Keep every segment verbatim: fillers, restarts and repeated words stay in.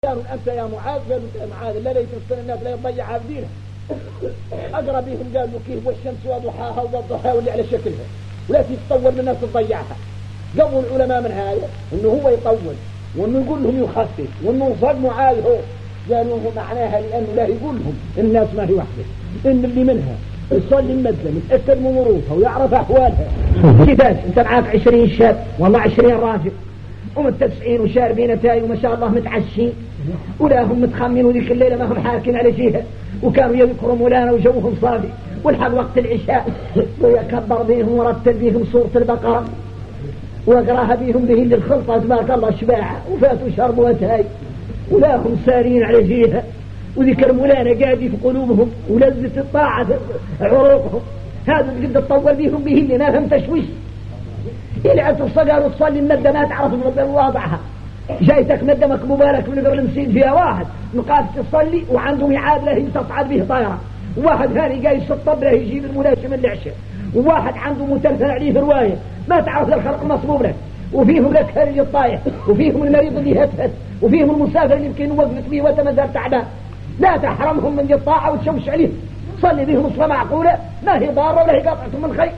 قالوا أنت يا معاذ، قالوا يا معاذ لا ليت الناس لا يضيع بدينها. أقرب بهم قالوا كيف والشمس وضحاها وضحاها واللي على شكلها ولا تتطور من الناس تضيعها. قبل العلماء من هذا إنه هو يطول وإنه يقول لهم يخفف وإنه صار معاذ هو. قالوا هو معناها لأنه لا يقول لهم الناس ما هي واحدة، إن اللي منها يصلي المدة متأكد من ظروفها ويعرف أحوالها. كيفاش أنت معاك عشرين شاب والله عشرين راجل ومتسعين وشاربين تاي وما شاء الله متعشين ولا هم متخمين وذيك الليلة ما هم حاكين على جهة وكانوا يذكروا مولانا وجوهم صافي والحق وقت العشاء ويكبر بهم ورتل بهم سورة البقرة وقراها بهم به للخلطة تبارك الله شباعة وفاتوا شربوا تاي ولا هم سارين على جهة وذكر مولانا قاعد في قلوبهم ولذة الطاعة عروقهم. هذا قد تطول بهم به اللي ما فهم تشويش إلى أن تصقر وتصلي المدة ما تعرف من واضعها. جايتك مدمك مبارك من قبل نسيد فيها واحد نقاط تصلي وعنده ميعاد له تصعد به طائرة، وواحد ثاني جاي يسطب له يجيب الملاشم العشاء، وواحد عنده متلفن عليه في رواية ما تعرف للخلق المصبوب له، وفيهم لك هرج الطايح وفيهم المريض اللي هتهت وفيهم المسافر اللي يمكن وقفت به وتمدر تعبان. لا تحرمهم من الطاعة وتشوش عليهم، صلي بهم صلاة معقولة ما هي ضارة ولا هي قاطعة من خير.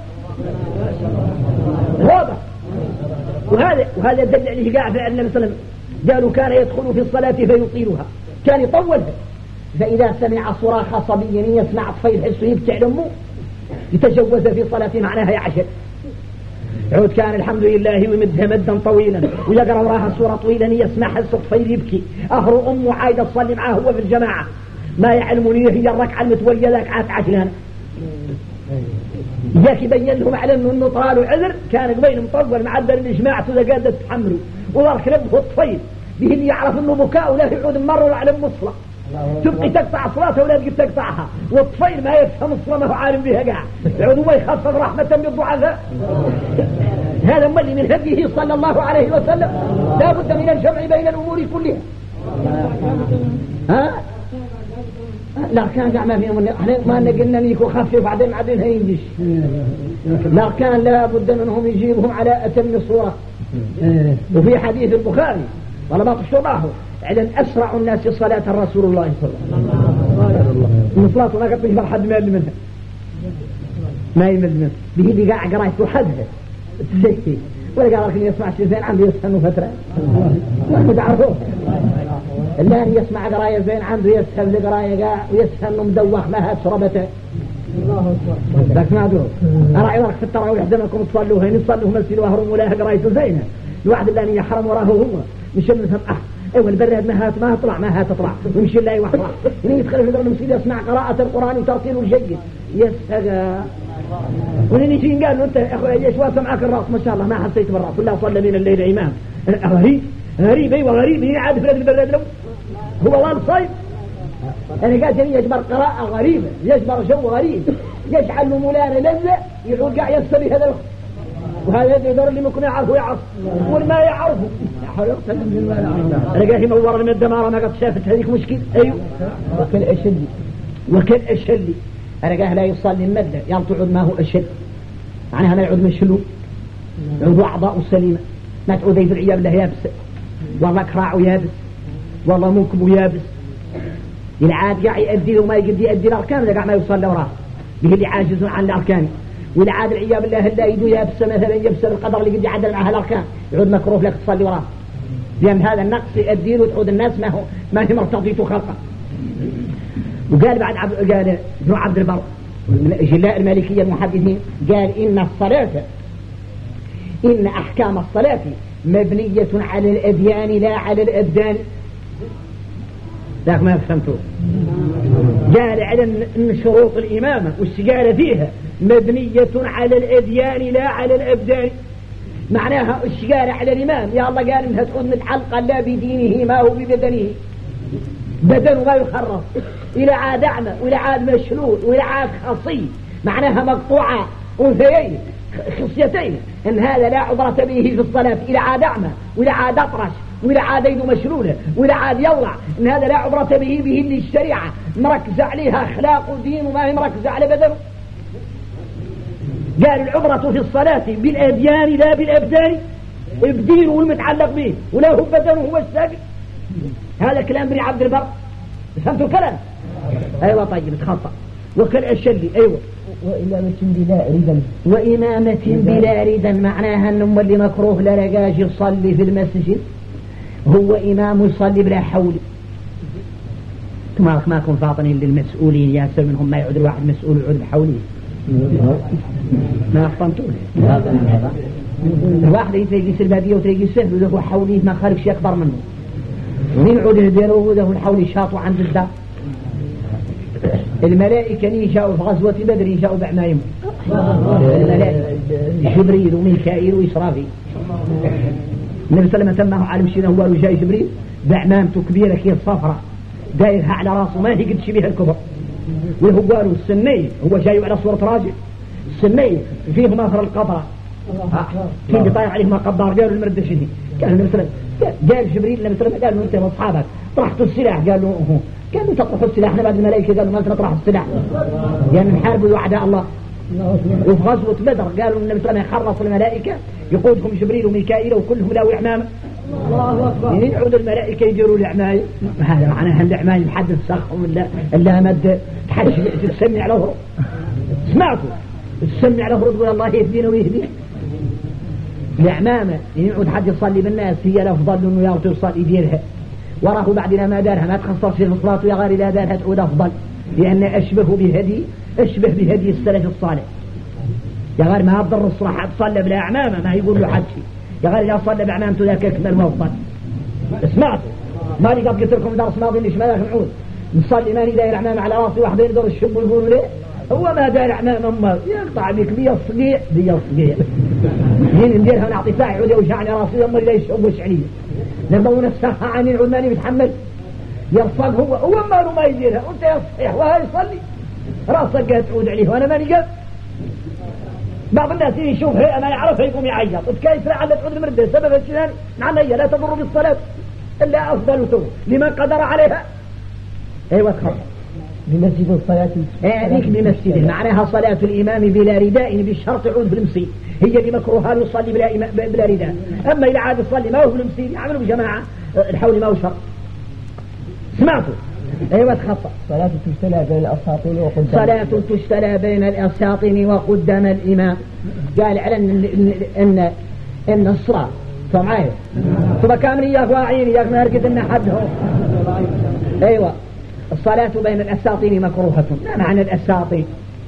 واضح. وهذا وهذا دل عليه قاع فعل النبي صلى الله عليه وسلم. قالوا كان يدخل في الصلاة فيطيلها، كان يطولها. فإذا سمع صراخ صبي يسمع طفيل حسه يبكي على أمه يتجوز في صلاته معناها يعشر. عود كان الحمد لله ويمدها مدا طويلا ويقرأ وراها سورة طويلا يسمع حس طفيل يبكي أهر أمه عايدة تصلي معاه هو في الجماعة ما يعلمني هي الركعة المتولية ذاك عات عشلان. جاك يبين لهم على انه طالوا عذر كان قبيل مطول معدل الاجماع تذا قادة تحملوا وضرك ربه الطفيل به اللي يعرف انه بكاء ولا يعود مرة على المصلة تبقي تقطع صلاته ولا تجي تقطعها، والطفيل ما يفهم الصلاة ما هو عالم بها قاع يعود هو يخفف رحمة بالضعفاء. هذا مولي من هديه صلى الله عليه وسلم. لا بد من الجمع بين الامور كلها. ها لا كان قاع ما فيهم ما نقلنا نيكو خفف بعدين بعدين هينجش. لا كان لا بد منهم يجيبهم على أتم صورة. وفي حديث البخاري ولا ما تشرحه على أسرع الناس صلاة رسول الله صلى الله عليه وسلم. من صلاته ما قد يجبر حد ما يمل منها ما يمل منها به اللي قاع قرايته حدها تسكي ولا قال لك يسمع شيء زين عنده يسهل فترة ما تعرفوه اللي يسمع قراية زين عنده يسهل لقراية قاع ويسهل انه مدوخ ما هتشربته. الله أكبر. لكن ما أدوه أرأي ورك في التراويح دمكم تصلوها يصلوا مسجد وهرم ولا قرايته زينة الواحد اللي يحرم وراه هو مش مثل أح أيوة البرد ما هات ما تطلع ما هات تطلع ويمشي الله يوحى يعني يدخل في المسجد يسمع قراءة القرآن وترتيله الجيد يسهل. ولين يجي قال له أنت يا أخوي إيش واسع معك الرأس ما شاء الله ما حسيت بالرأس ولا صلى بين الليل إمام. غريب غريب أيوة غريب هي عاد في البلد له هو والله صيد. أنا قالت لي يجبر قراءة غريبة يجبر جو غريب يجعل له مولانا لذة يقول قاع يستبي هذا الوقت وهذا يقدر اللي ممكن يعرفه يعرف والما يعرفه أنا قاعد يمور من الدمارة ما قد شافت هذيك مشكلة. أيوة وكل أشد وكل أشد أنا قاعد لا يصلي المدة يلطعد ما هو أشد معناها ما يعود من شلو يعود أعضاء سليمة ما تعود يدر عياب الله يابس والله كراع يابس والله منكب يابس العاد قاعد يؤدي وما يقدر يؤدي الأركان إذا قاعد ما يصلي وراه به اللي عاجز عن الأركان والعاد العياب الله لا يدو يابس مثلا يبس القدر اللي قد يعدل معها الأركان يعود مكروه لك تصلي وراه لأن هذا النقص يؤدي وتعود الناس ما هو ما هي مرتضيته خلقه. وقال بعد عبد قال ابن عبد البر من جلاء المالكية المحدثين قال إن الصلاة إن أحكام الصلاة مبنية على الأديان لا على الأبدان. ذاك ما فهمتوه. قال على أن شروط الإمامة والسجارة فيها مبنية على الأديان لا على الأبدان. معناها السجارة على الإمام يا الله قال إنها تكون متعلقة لا بدينه ما هو ببدنه بدنه ما يخرص إلى عاد أعمى وإلى عاد مشلول وإلى عاد خصي معناها مقطوعة أنثيين خصيتين إن هذا لا عبرة به في الصلاة إلى عاد أعمى وإلى عاد أطرش وإلى عاد يده مشلولة وإلى عاد يولع إن هذا لا عبرة به به اللي الشريعة مركزة عليها أخلاق ودين وما هي مركزة على بدنه. قال العبرة في الصلاة بالأديان لا بالأبدان بدينه المتعلق به ولا هو بدنه هو الساقط هذا كلام ابن عبد البر، فهمتوا الكلام؟ أيوة طيب تخطأ. وكل الشلي أيوة. وإمامة بلا ردا، وإمامة بلا ردا معناها أنه اللي مكروه لا لقاش يصلي في المسجد هو إمام يصلي بلا حول. ما كن فاطنين للمسؤولين ياسر منهم ما يعود الواحد مسؤول يعود بحوله ما أفطنتوا الواحد يتلاقي البادية وتلاقي السهل وذهو حوليه ما خارج شيء أكبر منه ومين عود يديره وذهو الحول شاطوا عند الدار. الملائكة يشاءوا في غزوة بدر يشاءوا بأعمالهم، الملائكة جبريل وميكائيل وإسرافيل. النبي صلى الله عليه وسلم سماه عالم شينا هو وجاي جبريل بأعمامته كبيرة كيف صفرة دايرها على راسه ما هي قد شبيه الكفر، وهو قالوا السني هو جاي على صورة راجل السني فيه ماثر القطرة كيف بيطاير عليه ما قدار. قالوا المرد شدي قال النبي صلى الله عليه وسلم قال جبريل النبي صلى الله عليه وسلم قال له انت واصحابك طرحتوا السلاح قالوا هو قالوا تطرحوا السلاح. احنا بعد الملائكة قالوا ما نطرح السلاح يعني نحاربوا أعداء الله. وفي غزوة بدر قالوا النبي صلى الله عليه وسلم يخرص الملائكة يقودهم جبريل وميكائيل وكلهم له إعمام يعني يعود الملائكة يجروا الإعمال. هذا معناها الإعمال محدث سخهم إلا إلا مد تحش تسمي على هرب سمعتوا تسمي على هرب تقول الله يهدينا ويهدينا. الإعمامة يعود حد يصلي بالناس هي الأفضل إنه يعطي يصلي يديرها وراه بعدنا ما دارها ما تخصص في الصلاة ويا غير لا دارها تعود أفضل لأن أشبه بهدي أشبه بهدي السلف الصالح. يا غير ما أفضل الصلاة تصلي بلا أعمامة ما يقول له حد شيء يا غير إذا صلى بأعمامته ذاك أكمل وأفضل. سمعتوا ما لي قد قلت لكم درس ماضي ليش ما ذاك نعود نصلي ماني داير أعمامة على راسي واحد يقدر الشب ويقولوا ليه هو ما داير أعمامة أمال يقطع بك بيا صقيع بيا صقيع هين نديرها ونعطي ساعة يعود يوجعني راسي أمال لا يشب وشعليه نرضون الساعة عني يعود ماني بيتحمل يرصد هو هو ما ما يديرها وانت يصحيح وهاي يصلي راسك قاعد تعود عليه وانا ماني قد. بعض الناس يشوف هيئة ما يعرفها يقوم يعيط وتكايس لا على تعود المردة سبب الشيطان نعم هي لا تضر بالصلاة إلا أفضل تو لمن قدر عليها. أيوة تخطأ بمسجد الصلاة هذيك بمسجد معناها صلاة الإمام بلا رداء بالشرط يعود في المسجد هي بمكروها يصلي بلا, إما بلا رداء. أما إذا عاد يصلي ما هو في المسجد يعملوا بجماعة الحول ما هو شرط. سمعتوا أيوة تخطأ صلاة تجتلى بين الأساطين وقدام صلاة تجتلى بين الأساطين وقدام الإمام. قال على إن إن إن الصلاة سمعيه ثم كامل إياك واعين إياك ما أركض إن حدهم. أيوة الصلاة بين الأساطين مكروهة. ما معنى الأساطين؟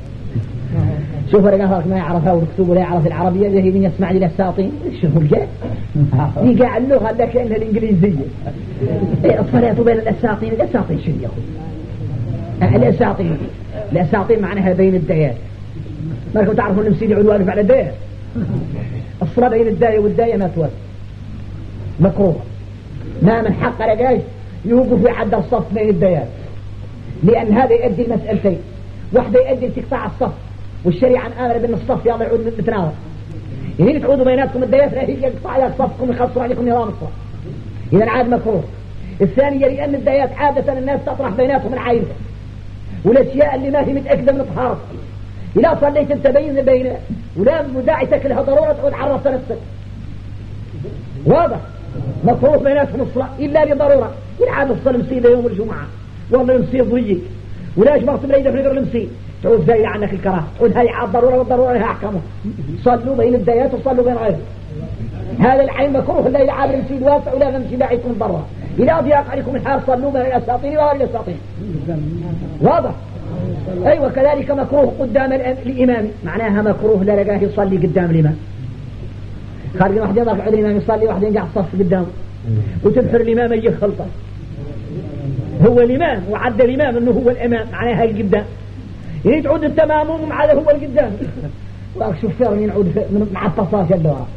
شوف رجالك ما يعرفها ويكتب ولا يعرف العربية زي من يسمع لي الأساطين شوفوا الجاء يقع اللغة ده كأنها الإنجليزية. الصلاة بين الأساطين الأساطين شو يا أخوي؟ الأساطين الأساطين معناها بين الديات ما لكم تعرفوا أن مسيدي عدوانف على الديات. الصلاة بين الداية والداية ما توسط مكروه. ما من حق رجاج يوقف في حد الصف بين الديات لأن هذا يؤدي المسألتين واحدة يؤدي تقطع الصف والشريعة آمر بأن الصف يلا يعود متناول يعني تعودوا بيناتكم الديات لا هي يقطع لك صفكم يخسروا عليكم نظام الصف إذا عاد مكروه. الثانية لأن الديات عادة الناس تطرح بيناتهم العائلة والأشياء اللي ما هي متأكدة من طهارتها إذا صليت انت بين بين ولا مداعتك لها ضرورة تعود عرفت نفسك واضح مكروه بيناتهم الصلاة إلا لضرورة. يلعب الصلاة مصيبة يوم الجمعة والله مصيب ضيق ولا جمرت بليدة في نقر المصيب تعود زايلة عنك الكراهة تعود هاي عاد ضرورة والضرورة لها أحكامه. صلوا بين الديات وصلوا بين غيره. هذا الحين مكروه لا يلعب المصيب واسع ولا غمشي داعي يكون ضرورة. إذا ضياق عليكم الحال صلوا بين الأساطين وغير الأساطين واضح. أيوة كذلك مكروه قدام الإمام معناها مكروه لا رجاه يصلي قدام الإمام. خارج واحد يضرب عند الإمام يصلي واحد ينقع الصف قدامه وتبحر الإمام يجي خلطة هو الإمام وعد الإمام إنه هو الإمام معناها القدام يعني تعود التمامهم على هو القدام وأك شوفير ينعود مع التصاش اللورة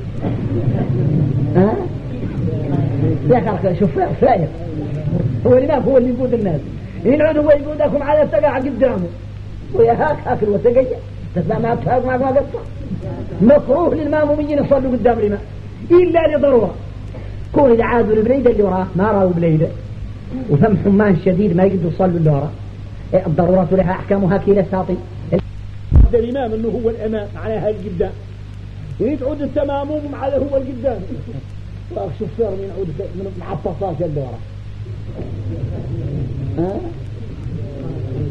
ها يا أخي شوفير فايق هو الإمام هو اللي يقود الناس ينعود هو يقودكم على التقع قدامه ويا هاك هاك الوسقية تسمع ما بتهاك معك ما قصة. مكروه للماموميين يصلوا قدام الإمام إلا لضرورة كون إذا عادوا البليدة اللي وراه ما رأوا بليدة وفم حمان شديد ما يقدروا يصلوا اللي وراه الضرورة لها أحكامها كيلا ساطي. الإمام إنه هو الإمام معناها القدام يتعود التمامهم على هو القدام شوف فير من يعود مع التصاص اللي وراه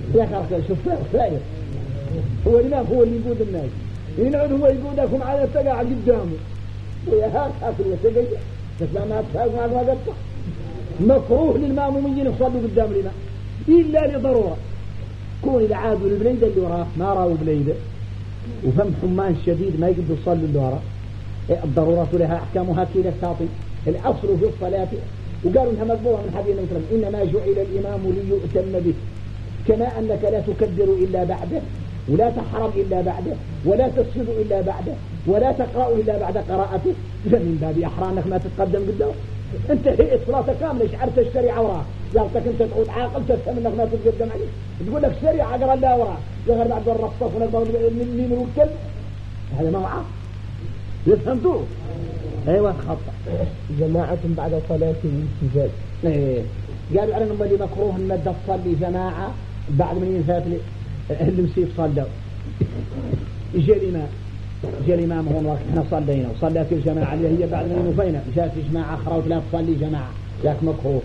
يا أخي شوف سائر هو الإمام هو اللي يقود الناس ينعد هو يقودكم على التقاعد قدامه ويا هاك هاكل وتقيد بس ما تفاق ما ما قطع مكروه للمامومين يصلوا قدام الإمام إلا لضرورة كون إذا عادوا البليدة اللي وراه ما راوا بليدة وفهم حمان شديد ما يقدروا يصلوا اللي وراه الضرورة لها أحكامها كذا تعطي الأصل في الصلاة وقالوا إنها مقبوله من حديث النبي إنما جعل الإمام ليؤتم به كما أنك لا تكبر إلا بعده ولا تحرم إلا بعده ولا تسجد إلا بعده ولا تقرأ إلا بعد قراءته فمن باب أحرى أنك ما تتقدم قدامه أنت هي صلاة كاملة شعرت الشريعة وراء قالتك أنت تعود عاقل تفهم أنك ما تتقدم عليه تقول لك شريعة قرأ لا وراء غير بعد الرصف ونقضى من من الكلب هذا ما هو عاقل يفهمتوه ايوه خطأ جماعة بعد صلاة الانتزال ايه قالوا على انهم اللي مكروه ان مدى تصلي جماعة بعد من ينفات المسيف صلوا يجي الامام يجي الامام هون احنا صلينا وصلت الجماعة اللي هي بعد من ينفينا جاءت جماعة اخرى ولا تصلي جماعة ذاك مكروه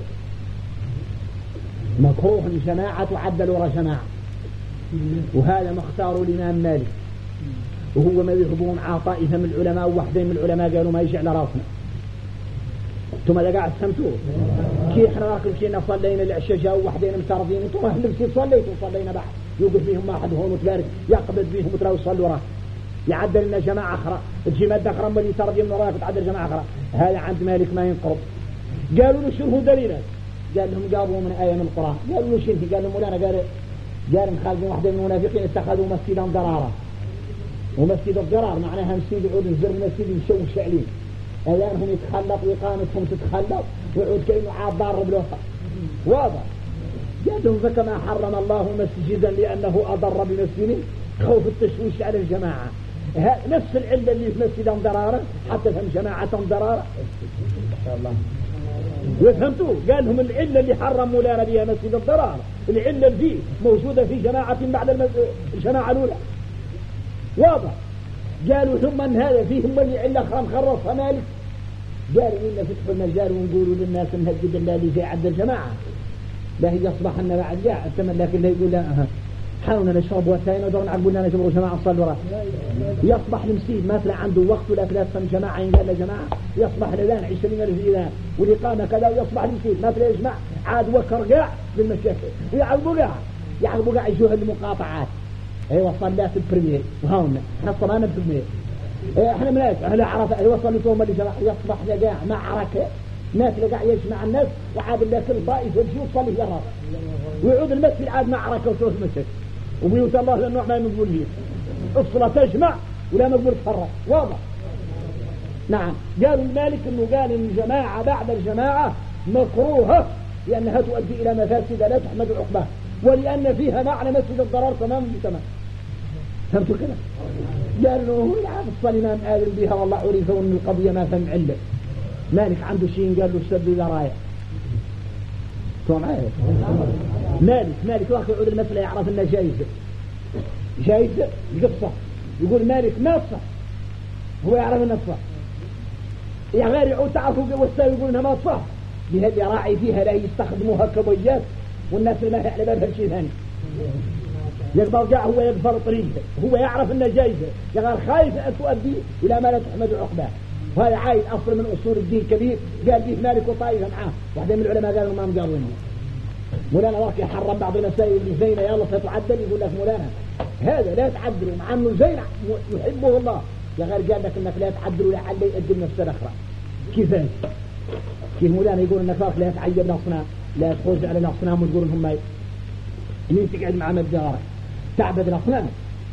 مكروه ان جماعة تعدل ورا جماعة وهذا مختار الامام مالك وهو ما يذهبون عطائها من العلماء ووحدين من العلماء قالوا ما يجي على راسنا ثم اذا قاعد سمتوه كي احنا راكل كينا صلينا العشاء جاءوا وحدين متعرضين ثم اهل بسيط صليتوا وصلينا بعد يوقف فيهم واحد هون وتبارك يقبض فيهم وتراوي يصلوا وراه يعدل لنا جماعة أخرى تجي مادة أخرى اللي ترضي من وراك وتعدل جماعة أخرى هذا عند مالك ما ينقرض قالوا له شنو دليلك قال لهم جابوا من آية من القرآن قالوا له شنو قال لهم مولانا قال قال مخالفين واحدين من المنافقين اتخذوا مسجدا ضرارا ومسجد الضرار معناها مسجد يعود الزر مسجد يشوش عليه اذانهم يتخلط وإقامتهم تتخلط ويعود كأنه عاد ضار بلوحة واضح جادهم فكما حرم الله مسجدا لأنه أضر بمسجد خوف التشويش على الجماعة نفس العلة اللي في مسجدا ضرارا حتى فهم جماعة ضرارا وفهمتوا قال لهم العلة اللي حرم مولانا بها مسجد الضرار العلة اللي فيه موجودة في جماعة بعد الجماعة الأولى واضح قالوا ثم ان هذا فيهم اللي علا خرم خرصها مالك قالوا إلا فتحوا المجال ونقولوا للناس نهجد الله اللي زي عد الجماعة لا هي يصبح لنا بعد جاء الثمن لكن لا يقول لا أه. حاولنا نشرب وثاين ودورنا عقولنا نجبروا جماعة صلوا يصبح المسيد ما تلا عنده وقت ولا تلا تفهم جماعة قال لا جماعة يصبح الأذان عشرين ألف إذان والإقامة كذا ويصبح المسيد ما تلا يجمع عاد وكر قاع للمشاكل ويعقبوا قاع يعقبوا قاع يجوه المقاطعات ايوه صلات البريمير وهاونا احنا صلينا البريمير ايه احنا ملاك اهل عرفه ايوه صليتهم اللي جماعه يصبح لقاع معركه ناس لقاع يجمع الناس وعاد الله كل طائف يجي يصلي في الراس ويعود المسجد عاد معركه وتروح المسجد وبيوت الله لانه ما مقبول فيه الصلاه تجمع ولا مقبول تفرق واضح نعم قالوا المالك انه قال ان الجماعه بعد الجماعه مكروهه لانها تؤدي الى مفاسد لا تحمد عقباها ولأن فيها معنى مسجد الضرار تماما بتمام فهمتوا كده قال له هو يعرف الصليمان آذن بها والله عرف وأن القضية ما فهم علة مالك عنده شيء قال له السد ذرايا كون عارف مالك مالك واخي يعود المسألة يعرف أنها جائزة جائزة القصة يقول مالك ما صح هو يعرف أنها صح يا غير يعود تعرفوا والسائل يقول أنها ما صح لهذه راعي فيها لا يستخدموها كبيات والناس ما يعلم بها شيء ثاني يقدر جاء هو يقفل طريقه هو يعرف انه جايزه يقال خايف ان تؤدي الى ما لا تحمد عقباه وهذا عايد اصل من اصول الدين كبير قال فيه مالك وطائفه معاه واحد من العلماء قالوا ما قالوا انه مولانا واقع يحرم بعض المسائل اللي زينه يلا ستعدل يقول لك مولانا هذا لا تعدلوا مع انه زين يحبه الله يا غير قال لك انك لا تعدلوا لعل يقدم نفسه الاخرى كيف كيف مولانا يقول انك لا تعيب الاصنام لا تخرج على الأصنام وتقول لهم ما مين تقعد مع مدارك تعبد الأصنام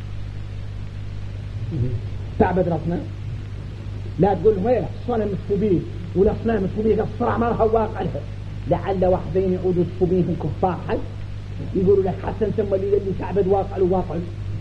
تعبد الأصنام لا تقول لهم ايه الصنم الصبيب والأصنام الصبيب الصرع ما لها واقع لها لعل واحدين يعودوا الصبيهم كفار حي يقولوا لك حسن ثم اللي اللي تعبد واقع وواقع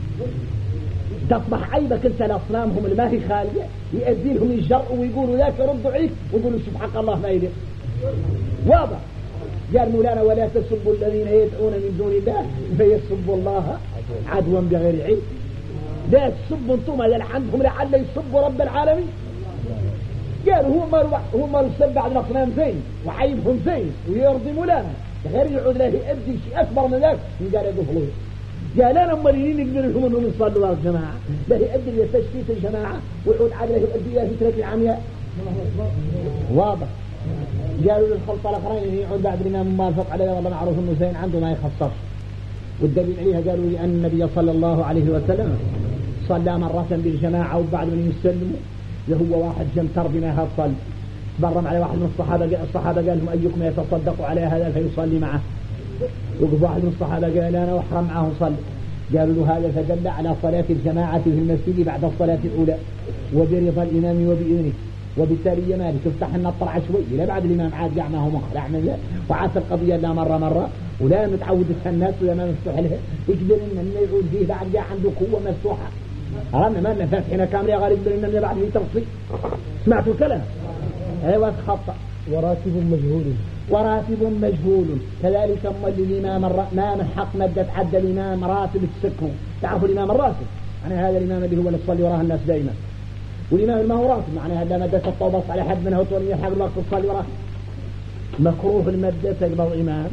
تصبح عيبك انت الأصنامهم اللي ما هي خالية يؤدي لهم الجرء ويقولوا ذاك ردوا عيك ويقولوا سبحان الله ما يليق واضح قال مولانا ولا تسبوا الذين يدعون من دون الله فيسبوا الله عدوا بغير علم لا تسبوا انتم اللي عندهم لعل يسبوا رب العالمين قال هو ما هو ما يسب بعد الاصنام زين وعيبهم زين ويرضي مولانا غير يعود له يؤدي شيء أكبر من ذلك من قال يقفلوه قال أنا أمالين يقدر لهم أنهم يصلوا يا جماعة لا يؤدي لتشتيت الجماعة ويعود عقله يؤدي إلى فترة العمياء واضح. قالوا للخلطة الأخرين يعود بعد الإمام موافق عليه والله معروف أنه زين عنده ما يخصص والدليل عليها قالوا لأن النبي صلى الله عليه وسلم صلى مرة بالجماعة وبعد من يسلموا هو واحد جم ترجمة هالصل برم على واحد من الصحابة الصحابة قال لهم أيكم يتصدق على هذا فيصلي معه وقف واحد من الصحابة قال أنا وحرم معه صلي قالوا له هذا فدل على صلاة الجماعة في المسجد بعد الصلاة الأولى وبرضا الإمام وبإذنه وبالتالي مالك تفتح النطر شوي إلى بعد الإمام عاد قاع ما هو مخلع من ذا وعاد القضية لا مرة مرة ولا متعود الناس ولا ما مفتوح لها يقدر إن يعود فيه بعد قاع عنده قوة مفتوحة أرانا ما لنا فاتحنا كاملة غالب يقدر إن بعد فيه تفصيل سمعتوا الكلام أيوة خطأ وراتب مجهول وراتب مجهول كذلك أمال الإمام الر... ما من حق مدة عد الإمام راتب تسكه تعرفوا الإمام الراتب يعني هذا الإمام اللي هو اللي يصلي وراه الناس دائما والإمام ما هو راتب معناها لا مدة الطوبص على حد منها وتولي حق الوقت تصلي وراه مكروه المدة تقبض إمام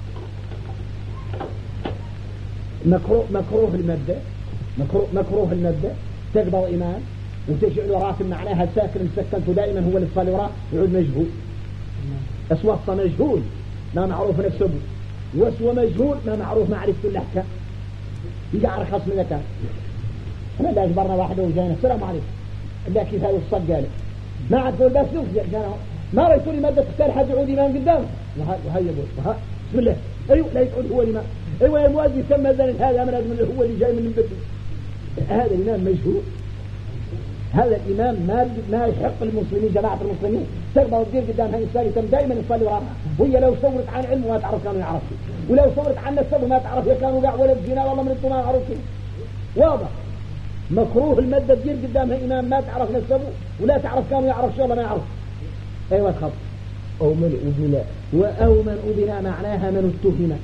مكروه مكروه المدة مكروه مكروه المدة تقبض إمام وتجعل راتب معناها ساكن مسكنته دائما هو اللي يصلي وراه يعود مجهول أسوأ مجهول ما معروف نفسه وأسوأ مجهول ما معروف معرفة الأحكام يقع رخص من ذكاء احنا لا اجبرنا واحد وجانا السلام عليكم لا كيف هذا الصد قال ما عاد تقول بس يخزع ما رأيتوا لي مادة تختار حد يعود إمام قدامه وهي يقول بسم الله أيوه لا يعود هو الإمام أيوه يا المؤذن سمى ذلك هذا من أجل هو اللي جاي من البيت هذا الإمام مجهول هذا الإمام ما ما يحق المسلمين جماعة المسلمين تقبل تدير قدام هاي الثالثة دائما يصلي وراها وهي لو صورت عن علم ما تعرف كانوا يعرفوا ولو صورت عن نسبه ما تعرف كانوا قاع ولا بزنا والله من انتم ما عرفتوا واضح مكروه المادة تدير قدامها إمام ما تعرف نسبه ولا تعرف كانوا يعرف شو الله ما يعرف أيوة خط أو من أذنا وأو من أذنا معناها من اتهم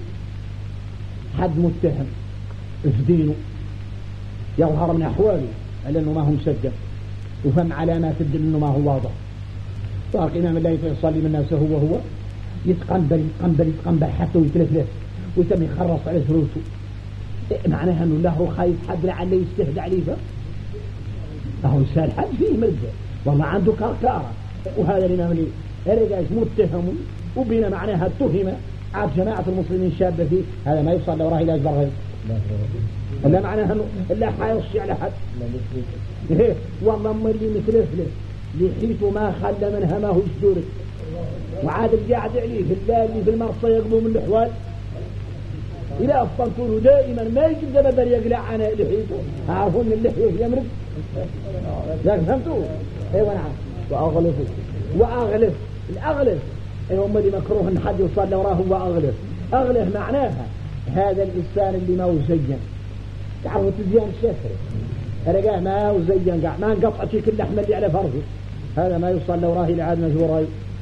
حد متهم في دينه يظهر من أحواله لأنه ما هو مسجل وفهم علامات تدل أنه ما هو واضح طارق إمام الله يصلي من نفسه هو هو يتقنبل يتقنبل يتقنبل حتى ويتلفلف ويتم يخرص على ثروته معناها أنه له خايف حد لعله يستهد عليه فهو يسال حد فيه ملجأ والله عنده كاركارة وهذا الإمام اللي رجاش متهم وبنا معناها اتهم عاد جماعة المسلمين شابة فيه هذا ما يصلي وراه إلى أجبر غير لا معناها أنه لا حيصي على حد إيه والله أما اللي متلفلف لحيته ما خلى منها ما هو يشدورك وعاد القاعد عليه الله اللي في المرصى يقبوا من الأحوال إلى أفضلتونه دائما ما يجب بدل يقلع عن لحيته عارفون من اللحية يمرض لكن فهمتوا ايوه نعم وأغلف وأغلف الأغلف ايوه هم اللي مكروه ان حد يصلي وراه هو أغلف أغلف معناها هذا الإنسان اللي ما هو زين تعرفوا تزيان الشفر رجاه ما هو زين قاع ما انقطعت كل اللحمة اللي على فرضه هذا ما يصلي وراه إلى عاد مجبور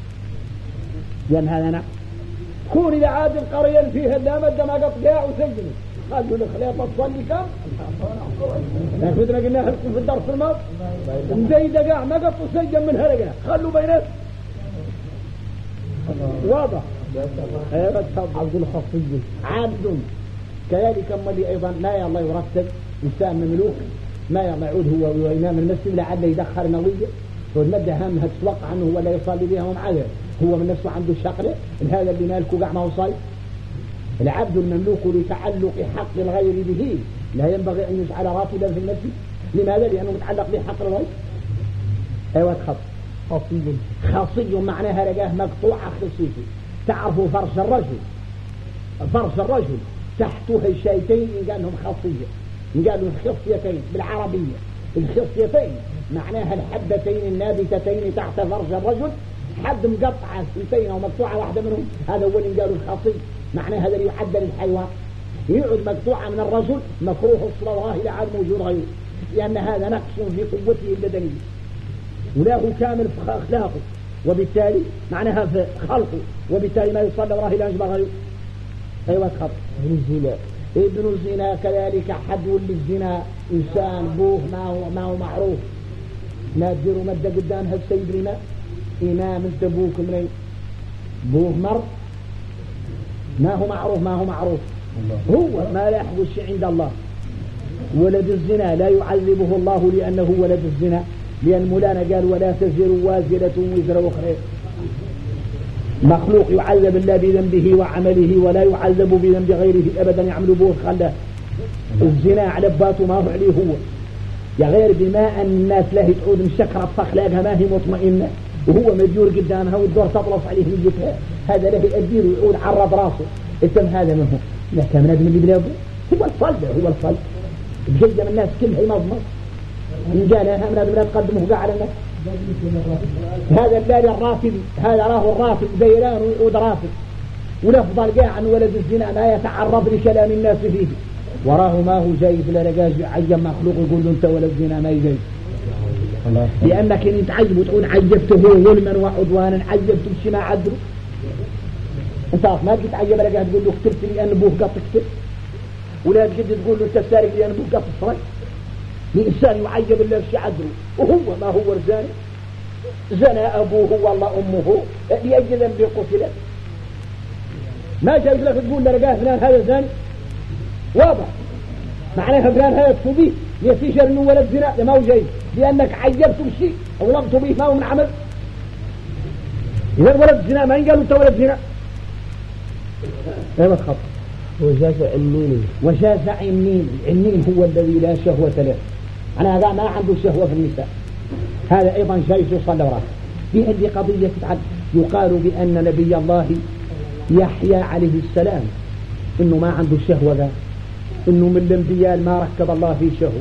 لأن هذا نعم كون إذا عاد القرية فيها لا مد ما قطع وسجنه قالوا الخليطة تصلي كم لكن بدنا قلنا لكم في الدرس الماضي مزيدة قاع ما قطع سجن من هرقنا خلوا بينات واضح عبد الخفي عبد كذلك أمالي أيضا لا يا الله يرتب إنسان مملوك ما يعود هو وإمام المسجد لعل يدخر نوية والمادة هامها تتوقع أنه هو لا يصلي بها ومعاذ هو من نفسه عنده شقله هذا اللي مالكه قاع ما وصل العبد المملوك لتعلق حق الغير به لا ينبغي أن يجعل راتبا في المسجد لماذا؟ لأنه متعلق بحق الغير أيوة خط خصي خصي معناها رجاه مقطوعة خصيته تعرفوا فرش الرجل فرش الرجل تحته الشيتين إن قال لهم خصية إن قال لهم خصيتين بالعربية الخصيتين معناها الحبتين النابتتين تحت فرج الرجل حد مقطعة سنتين أو مقطوعة واحدة منهم هذا هو اللي قالوا الخصي معنى هذا اللي يعدل الحيوان يعد مقطوعة من الرجل مكروه الصلاة إلى عاد موجود غيره لأن هذا نقص في قوته البدنية وله كامل في أخلاقه وبالتالي معناها في خلقه وبالتالي ما يصلى وراه إلى أجبر غيره أيوة خط ابن الزنا ابن الزنا كذلك حد للزنا إنسان بوه ما هو, ما هو معروف ما تديروا مدة قدامها السيد رماء إمام التبوك من بوه مر ما هو معروف ما هو معروف هو ما لا يحدث شيء عند الله. ولد الزنا لا يعذبه الله لأنه ولد الزنا، لأن مولانا قال ولا تزر وازرة وزر أخرى. مخلوق يعذب الله بذنبه وعمله ولا يعذب بذنب غيره أبدا يعمل به خله. الزنا على باته ما هو عليه هو، يا غير بما أن الناس لا تعود مشكرة فخلاقها ما هي مطمئنة وهو مديور قدامها والدور تطلص عليه من جهة، هذا له يأدير ويعود عرض راسه. التم هذا منه لا كان من اللي بلاده هو الصلب هو الصلب بجدم الناس كلها يمضمض إن جاء من هذا البلاد قدمه قاع على الناس. هذا الليل الرافض هذا راه الرافض بيران ويعود رافض ولفظ قاع عن ولد الزنا ما يتعرض لكلام الناس فيه وراه ما هو جايز لا رجاج عجب مخلوق يقول له انت ولد زنا ما يجيز، لأنك إن تعجب وتقول عجبته ظلما وعدوانا عجبت بشي ما عدله. انت ما تجي تعجب لقاها تقول له اخترت لي أن أبوه قط اكتر، ولا تجي تقول له انت سارق لي أن أبوه قط الصري. الإنسان يعجب الله بشي عدله وهو ما هو رزاني زنى أبوه والله أمه لأجل ذنب قتلت. ما جاء لك تقول لرقاه فلان هذا زاني واضح معناها فلان هذا تفضيه يتيجر انه ولد زنا ما هو جايز لأنك عجبت بشيء أو لم تضيه ما هو من عمل. إذا ولد زنا ما ينقال أنت ولد زنا هذا خط. وجاز عنين وجاز عنين عنين هو الذي لا شهوة له، أنا هذا ما عنده شهوة في النساء هذا أيضا جايز يصلى وراه. في عندي قضية تتعد يقال بأن نبي الله يحيى عليه السلام إنه ما عنده شهوة ذا، إنه من الانبياء ما ركب الله فيه شهوة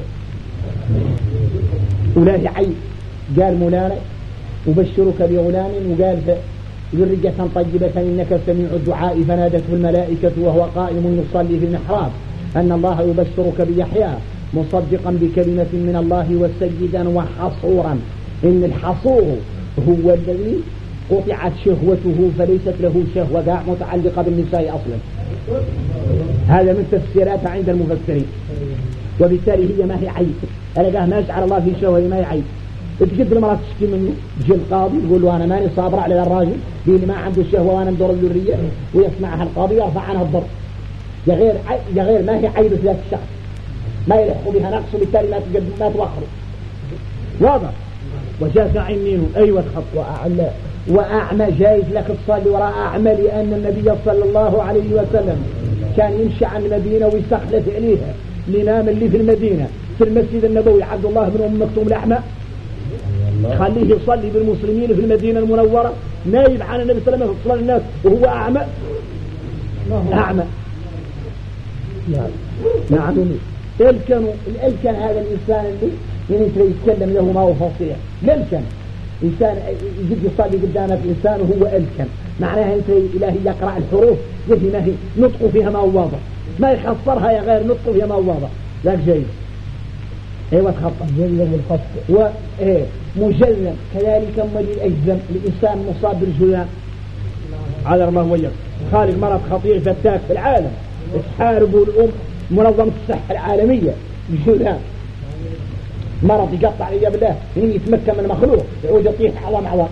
ولا عيب. قال مولانا أبشرك بغلام وقال ذرية طيبة إنك سميع الدعاء فنادته الملائكة وهو قائم يصلي في المحراب أن الله يبشرك بيحيى مصدقا بكلمة من الله وسيدا وحصورا. إن الحصور هو الذي قطعت شهوته فليست له شهوة متعلقة بالنساء أصلا. هذا من تفسيراتها عند المفسرين، وبالتالي هي ما هي عيب. ألقاه ما يجعل الله في شهوة ما هي عيب. تجد المرأة تشكي منه تجي القاضي يقول له أنا ماني صابر على الراجل اللي ما عنده شهوة وأنا ندور الذرية ويسمعها القاضي يرفع عنها الضر. يا غير يا غير ما هي عيب ذات الشخص ما يلحق بها نقص وبالتالي ما تقدم ما توخره واضح. وجاز عنين أيوة خط. وأعمى وأعمى جايز لك تصلي وراء أعمى لأن النبي صلى الله عليه وسلم كان يمشي عن المدينة ويستخلف عليها الإمام اللي في المدينة في المسجد النبوي عبد الله بن أم مكتوم الأحمى خليه يصلي بالمسلمين في المدينة المنورة نايب عن النبي صلى الله عليه وسلم في صلاة الناس وهو أعمى أعمى. نعم نعم. الكن الكن هذا الإنسان اللي يعني يتكلم له ما هو فصيح. الكن إنسان يجي يصلي قدامك إنسان وهو الكن معناها أنت إلهي يقرأ الحروف يجي ما هي نطق فيها ما هو واضح ما يخسرها يا غير نطق فيها ما هو واضح ذاك جيد. ايوه تخطى جلد الخط وايه مجلد كذلك مجد اجزم الانسان مصاب بالجذام على ما هو يك خالق مرض خطير فتاك في العالم تحاربوا الام منظمة الصحة العالمية بالجذام مرض يقطع عليه بالله إنه يتمكن من المخلوق يعود يطيح عظام عظام.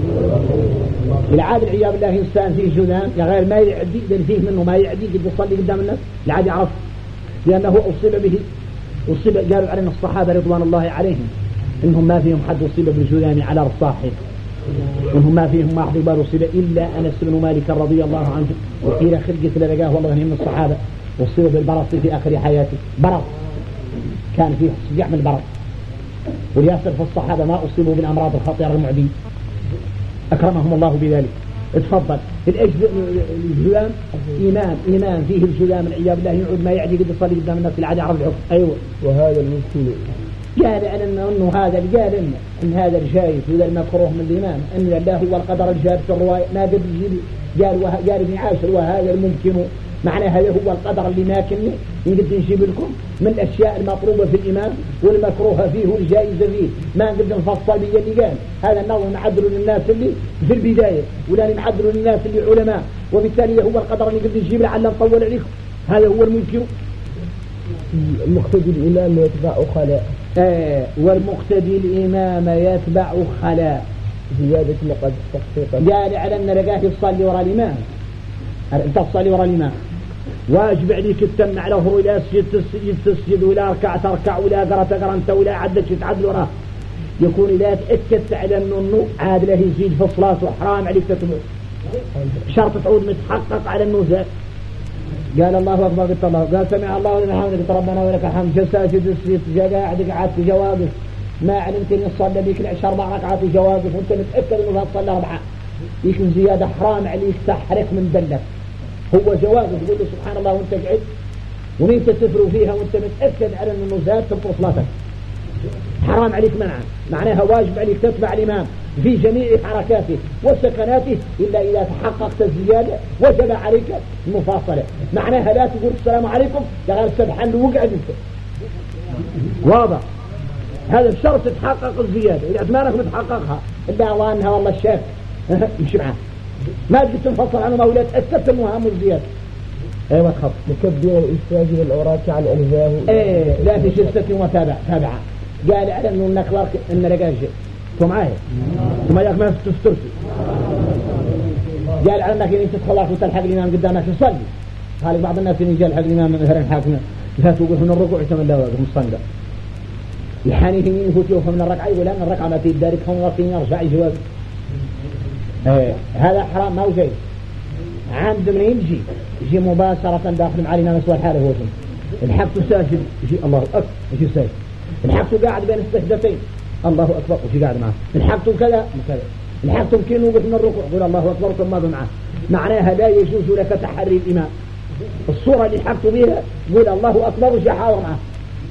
العادة العياذ بالله إنسان فيه جذام يا غير ما يعدي إذا فيه منه ما يعدي قد يصلي قدام الناس العادة يعرف لأنه أصيب به أصيب. قالوا علينا الصحابة رضوان الله عليهم إنهم ما فيهم حد أصيب بالجذام على رصاحه إنهم ما فيهم ما أحد بال أصيب إلا أنس بن مالك رضي الله عنه وقيل خلقت لرقاه والله من الصحابة أصيب بالبرص في آخر حياته. برص كان فيه سجع من البرص ولياسر في الصحابة ما أصيبوا بالأمراض الخطيرة المعدية أكرمهم الله بذلك. اتفضل. الجذام إمام إمام فيه الجذام العياذ بالله يعود ما يعدي قد يصلي قدام الناس العادة عرض الحكم. أيوة. وهذا الممكن قال أنه إنه هذا قال إن, إن هذا الجائز وذا المكروه من الإمام أن الله هو القدر الجاد في الرواية ما قد يجيب قال وه... قال ابن عاشر وهذا الممكن معنى هذا هو القدر اللي ماكنني يقدر نجيب لكم من الأشياء المطلوبة في الإمام والمكروهة فيه والجائزة فيه ما نقدر نفصل بي اللي قال هذا النظر نعدل للناس اللي في البداية ولا نعدل للناس اللي علماء وبالتالي هو القدر اللي نقدر نجيب لعل نطول عليكم هذا هو الممكن. المقتدي الإمام يتبع خلاء آه والمقتدي الإمام يتبع خلاء زيادة لقد تحقيقا قال على أن رقاه يصلي وراء الإمام أنت تصلي وراء الإمام واجب عليك تتم على ظهور إلى تسجد تسجد ولا ركع تركع ولا قرأ تقرأ أنت ولا عدت تتعدل وراه يكون لا تأكدت على أنه عاد له يزيد في الصلاة وحرام عليك تتمر شرط تعود متحقق على أنه زاد. قال الله أكبر قلت الله قال سمع الله لمن حمده قلت ربنا ولك الحمد جلس سجد السجد قاعد قعدت جوابه ما علمت أن يصلي بك العشر أربع ركعات جوابه وأنت متأكد أنه تصلي أربعة يكون زيادة حرام عليك تحرك من دلك هو جوابه تقول له سبحان الله وأنت قعدت ومين تسفروا فيها وأنت متأكد على أنه زاد تبطل صلاتك حرام عليك منعا معناها واجب عليك تتبع الإمام في جميع حركاته وسكناته إلا إذا تحققت الزيادة وجب عليك المفاصلة معناها لا تقول السلام عليكم تغير سبحان وقعد انت واضح هذا الشرط تحقق الزيادة إذا أتمانك متحققها إلا الله أنها والله الشاك مش معاه ما تقدر تنفصل عنه ما ولا تأكدت المهام والزيادة ايوه تخط مكبر الإسراج للأوراق عن ألزاه ايه لا في جلسة وتابع تابعة قال على انه انك لارك ان رجال شيء تو معايا ثم ياك ما تسترسي قال على انك انت تدخل وتلحق الامام قدامك يصلي قال بعض الناس يجي يلحق الامام مثلا حاكم لا توقف من الركوع ثم لا واقف مصنع يحاني يمين يفوت يوقف من الركعه يقول انا الركعه ما تدارك هم وقتين يرجع يجوز ايه هذا حرام ما هو شيء عند من يجي يجي مباشرة داخل مع الإمام سوى الحالة هو الحق ساجد يجي الله أكبر يجي ساجد الحق قاعد بين السجدتين الله أكبر ويجي قاعد معه الحق كذا كذا الحق يمكن وقف من الركوع يقول الله أكبر ثم ماذا معه معناها لا يجوز لك تحري الإمام الصورة اللي حقت بها يقول الله أكبر ويجي حاور معه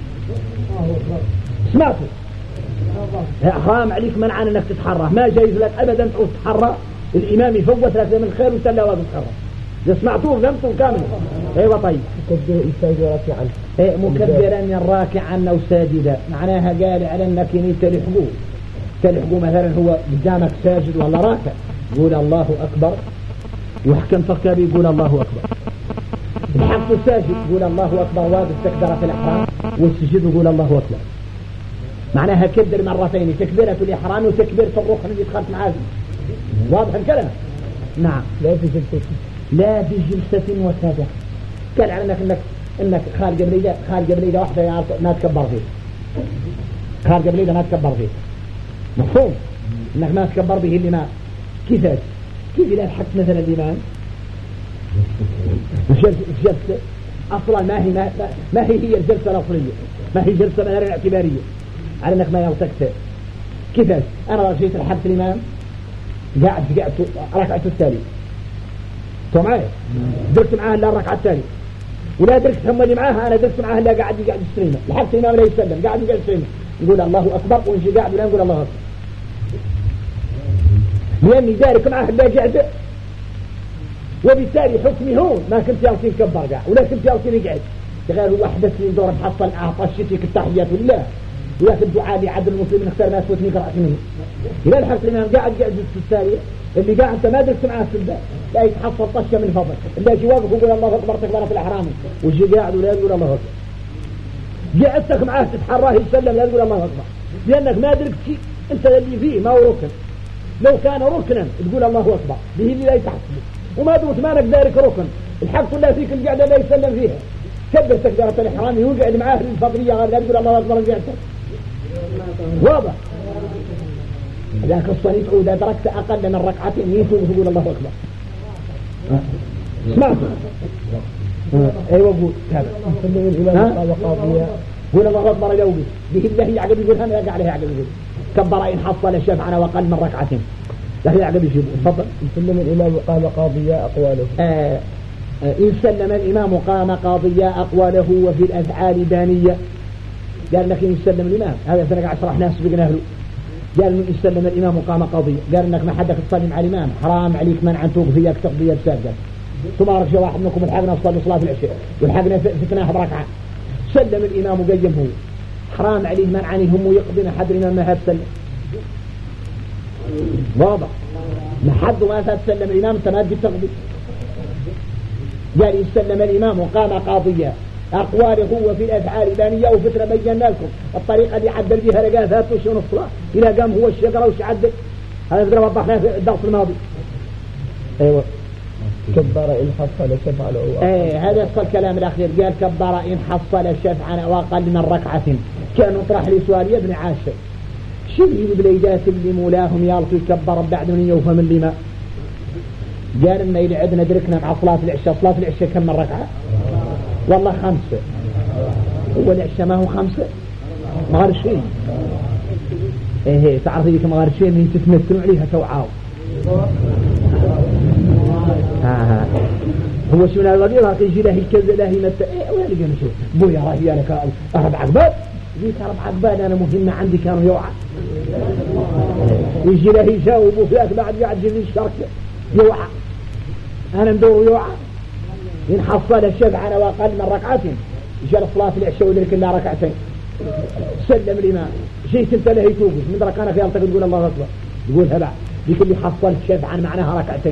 سمعته حرام عليك منعا أنك تتحرى ما جايز لك أبدا تعود تتحرى الإمام يفوت لك من خير وسلا واقف تتحرى إذا سمعتوه فهمتوه كامل ايوه طيب مكبر الساجد راكعا ايه مكبرا راكعا او ساجدا معناها قال على انك تلحقوه تلحقوه مثلا هو قدامك ساجد ولا راكع قول الله اكبر وحكم فكر يقول الله اكبر الحق الساجد قول الله اكبر واقف تكبيرة الاحرام والسجد يقول الله اكبر معناها كبر مرتين تكبيرة الاحرام وتكبيرة الركن اللي دخلت معاه واضح الكلام نعم لا في جلسة لا بجلسة وتابع قال على انك انك انك خال قبليده خال قبليده واحده ما تكبر فيه خال قبليده ما تكبر فيه مفهوم انك ما تكبر به الامام كيف كيف لا الحق مثلا الامام جلسه اصلا ما هي ما, ما هي هي الجلسه الاصليه ما هي جلسه مثلا اعتباريه على انك ما يلتقت كيف انا رجيت الحق الامام قاعد قاعد ركعه التالي تو معايا درت معاه الا الركعه الثانيه ولا درت هم اللي معاها انا درت معاه الا قاعد يقعد يستريمه لحد الامام لا يسلم قاعد يقعد يستريمه يقول الله اكبر ونجي قاعد ولا نقول الله اكبر لاني دارك معاه الا قاعد وبالتالي حكمي هون ما كنت يالتين كبر قاعد ولا كنت يالتين يقعد غير هو حدثني دور محصل معاه طشتك التحيات لله ولكن دعاء لي عبد المسلمين اختار ما تفوتني قرأت منه إذا الحرس الإمام قاعد قاعد في التالية اللي قاعد أنت ما درت معاه السلبة لا يتحصل طشة من فضل اللي يجي واقف يقول الله أكبر تكبر في الأحرام ويجي قاعد ولا يقول الله أكبر قعدتك معاه تتحراه يسلم لا يقول الله أكبر لأنك ما درت شيء أنت اللي فيه ما هو ركن لو كان ركنا تقول الله أكبر به اللي لا يتحصل وما دمت مانك دارك ركن الحق لا فيك القعدة لا يسلم فيها كبر تكبيرة الإحرام ويقعد معاه الفضلية لا يقول الله أكبر قعدتك واضح لكن الصليب إذا دركت أقل من ركعتين يتوب تقول الله أكبر سمعت أيوة قول هذا الإمام قاضية قول الله أكبر يوبي به الله يعقب يقول هنا يقع عليه يعقب يقول كبر إن حصل الشفعنا وقل من ركعتين لكن يعقب يجيب تفضل يسلم الإمام قام قاضية أقواله آه إن سلم الإمام قام قاضية أقواله وفي الأفعال بانية قال لك إن سلم الإمام هذا سنة عشر ناس بقناه له قال إن سلم الإمام قام قاضية قال إنك ما حدك تصلي مع الإمام حرام عليك منع أن توقف فيك تقضية بساجة ثم رجع واحد منكم الحقنا صلى صلاة العشاء والحقنا فتناه بركعة سلم الإمام وقيم هو حرام عليه منع أن هم يقضينا حد الإمام ما هتسلم واضح ما حد ما هتسلم الإمام أنت ما تجي تقضي قال إن سلم الإمام وقام قاضية أقواله هو في الأفعال بانية وفترة بينا لكم الطريقة اللي عدل بها رجال ذات وشون الصلاة إلى قام هو الشجرة وش عدل هذا فترة وضحناه في الدرس الماضي أيوة كبر إن حصل شفعا أو ايه هذا الكلام الأخير قال كبر إن حصل شفعا أو أقل من ركعة. كان طرح لي سؤال يا ابن عاشر شو يجيب بليدات اللي مولاهم يالطوا يكبر بعد من يوفهم اللي ما قال إن إذا عدنا دركنا مع صلاة العشاء. صلاة العشاء كم من ركعة؟ والله خمسة. هو العشاء ما هو خمسة ما غير شيء. ايه تعرف ذيك ما غير شيء من تتمثلوا عليها توعاو. آه. هو شو لا الرجل هاك يجي له كذا له متى ايه وين اللي نشوف بويا راهي انا كان اربع عقبات ذيك اربع عقبات انا مهمه عندي كانوا يوعى يجي له يجاوب وفيك بعد قاعد يجي الشرك يوعى انا ندور يوعى إن حصل الشفع على واقل من ركعتين جاء صلاة العشاء ودرك الله ركعتين سلم الإمام جيت انت له يتوقف من دركانك يلتقي تقول الله أكبر تقول هبع ذيك اللي حصل الشفع معناها ركعتين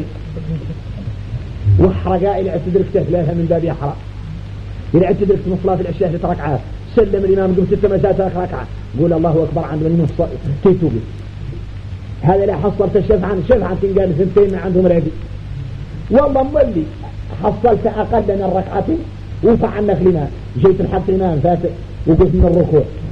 وحرقاء إلى تدركته لها من باب يحرق إلى تدركت من صلاة العشاء ثلاث ركعات سلم الإمام قمت التمسات ثلاث ركعة قول الله أكبر عند من ينص تيتوقف هذا لا حصلت الشفعا شفعا تنقال ثنتين من عندهم راقي والله مولي حصلت أقل من ركعتين وفعنك الإمام جيت الحق الإمام فاتح وقلت من الركوع